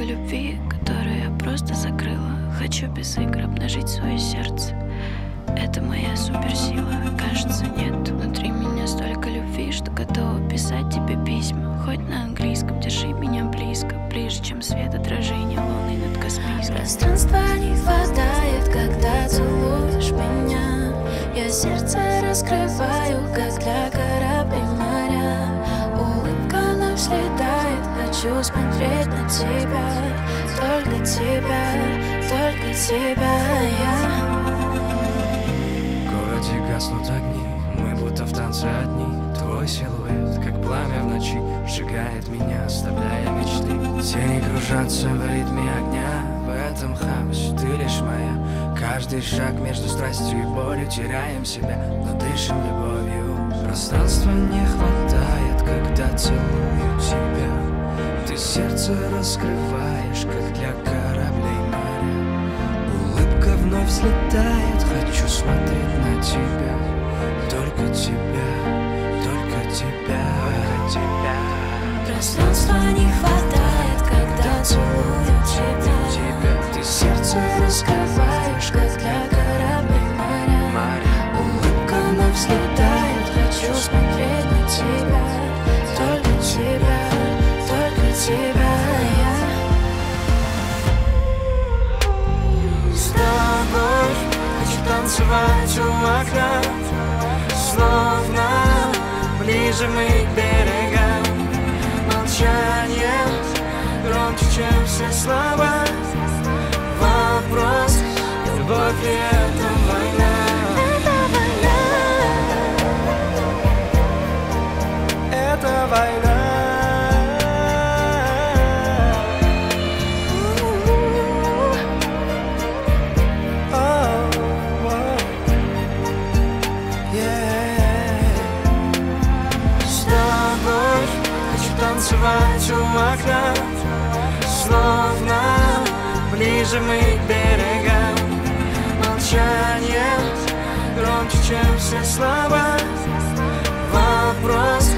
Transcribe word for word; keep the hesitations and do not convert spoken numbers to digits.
столько любви, которую я просто закрыла. Хочу без игр обнажить свое сердце. Это моя суперсила, кажется, нет. Внутри меня столько любви, что готова писать тебе письма. Хоть на английском, держи меня близко, ближе, чем свет отражения луны над Каспийском. Пространства не хватает, когда целуешь меня. Я сердце раскрываю, как для кораблей моря. Улыбка вновь слетает, хочу смотреть на тебя. Только тебя, только тебя я. В городе гаснут огни, мы будто в танце одни. Твой силуэт, как пламя в ночи, сжигает меня, оставляя мечты. Тени кружатся в ритме огня, в этом хаосе ты лишь моя. Каждый шаг между страстью и болью, теряем себя, но дышим любовью. Пространства не хватает, когда целую тебя. Ты сердце раскрываешь, как для кораблей моря. Улыбка вновь взлетает, хочу смотреть на тебя. Только тебя, только тебя, только тебя. Пространства не хватает, когда целую тебя. Ты сердце раскрываешь, как для кораблей моря. Улыбка вновь взлетает, хочу смотреть на тебя. Только тебя, только тебя я. С тобой хочу танцевать у окна, словно ближе мы к берегам. Молчание громче, чем все слова. Вопрос, любовь ли это война? Это война. Танцевать у окна, словно ближе мы к берегам. Молчание громче, чем все слова. Вопрос,